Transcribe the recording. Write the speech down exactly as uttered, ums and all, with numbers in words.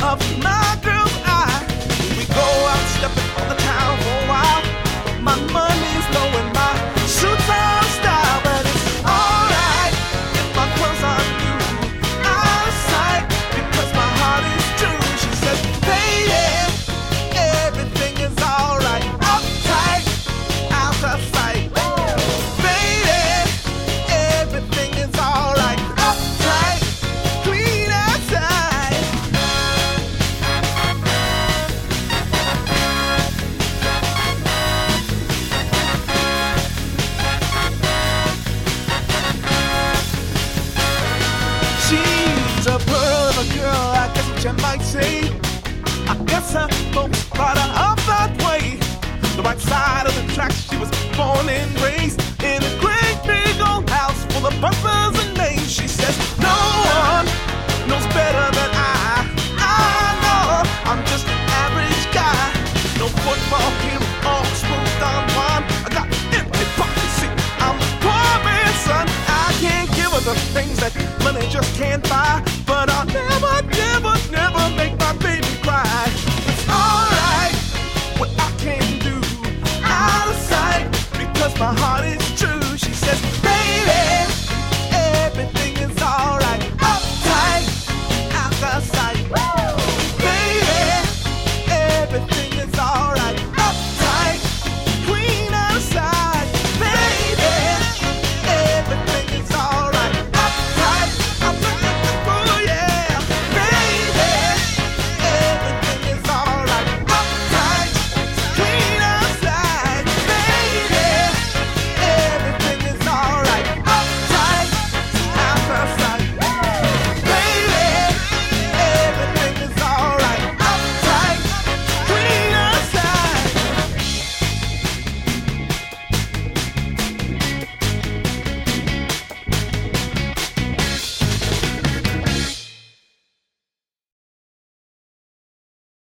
of my girl's eye. We go out stepping on the town for a while. My money's low and my suits are style, but it's alright if my clothes are new. Out of sight because my heart is true. She said, lady, everything is alright. Uptight, out of sight. Lady, everything is alright. Uptight, clean outside. She's a pearl of a girl, I guess what you might say. I guess her folks brought her up that way. The right side of the track, she was born and raised.